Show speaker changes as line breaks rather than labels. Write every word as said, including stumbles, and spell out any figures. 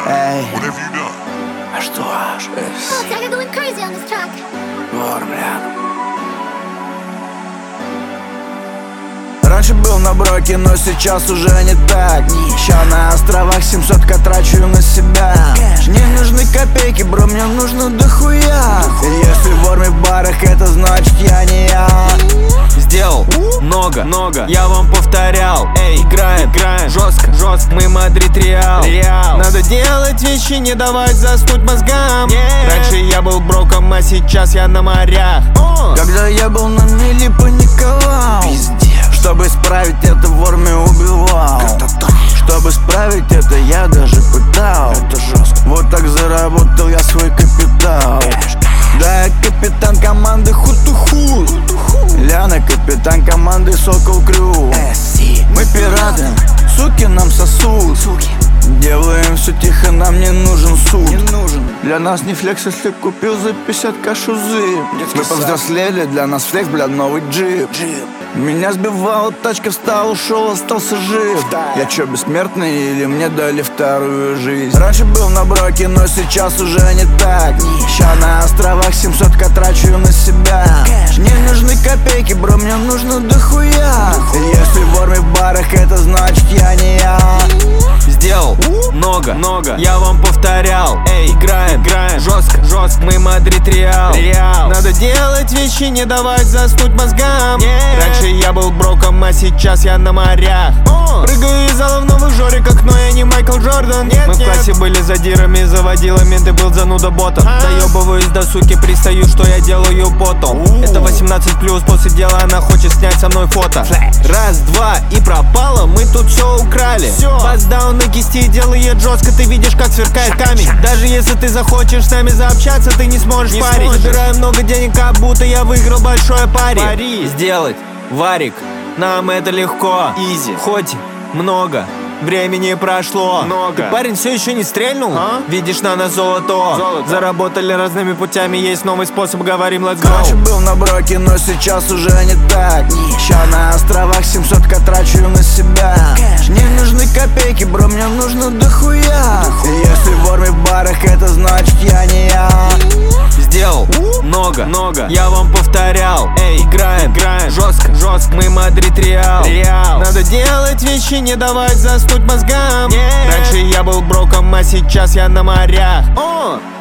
Эй,
What have you done?
а что аж?
Oh, Tiger going crazy on this track.
Вор, бля. Раньше был на броке, но сейчас уже не так. Ща на островах семьсотка трачу на себя. Не нужны копейки, бро, мне нужно дохуя. Если вор в барах, это значит я не я.
Сделал много, много, я вам повторял. Эй, играем, играем, жестко, жестко, мы Мадрид Реал. Реал. Надо делать вещи, не давать заснуть мозгам. yeah. Раньше я был броком, а сейчас я на морях. oh.
Когда я был на мели, паниковал. Пиздец. Чтобы исправить это, вор меня убивал. Чтобы исправить это, я даже пытал. Это жестко. Вот так заработал я свой капитал. Да, я капитан команды Хутуху. Ляна, капитан команды Сокол Крю. Мы пираты, суки нам сосут. Делаем все тихо, нам не нужен суд. не нужен. Для нас не флекс, если купил за пятьдесят кашузы. Мы повзрослели, для нас флекс, бля, новый джип. джип. Меня сбивала тачка, встал, ушел, остался жив. Я чё, бессмертный или мне дали вторую жизнь? Раньше был на броке, но сейчас уже не так. Ща на островах семьсотка трачу на себя. Не нужны копейки, бро, мне нужно дохуя. Если вор в барах, это значит я не я.
Сделал много, много, я вам повторял. Эй, играем, играем, жестко, жестко, мы Мадрид Реал. Реал. Надо делать вещи, не давать заснуть мозгам. yeah. Раньше я был броком, а сейчас я на морях. oh. Прыгаю из зала в новых жориках, но я не Майкл Джордан. нет, Мы нет. в классе были задирами, заводилами, ты был зануда ботом. а. Доебываюсь до суки, пристаю, что я делаю потом. uh. Это восемнадцать плюс, после дела она хочет снять со мной фото. Flash. Раз, два и пропало, мы тут все украли. Баздаун на кисти делает жестко, ты видишь, как сверкает камень. Даже если ты захочешь с нами заобщаться, ты не сможешь не парить. Собираю много денег, как будто я выиграл большое пари. Пари. Сделать варик, нам это легко. Изи. Хоть много времени прошло. Много. Ты, парень, все еще не стрельнул? А? Видишь, на нас золото. золото. Заработали разными путями, есть новый способ, говорим let's go.
Раньше был на броке, но сейчас уже не так. Ща на островах семьсотка трачу на себя. Не нужны копейки, бро, мне нужно дохуя. Если вор в барах, это значит я не я.
Сделал много, много, я вам повторял. Эй, играем, играем, жестко, жестко, мы Мадрид Реал. Реал. Надо делать вещи, не давать заснуть мозгам. yeah. Раньше я был броком, а сейчас я на морях. oh.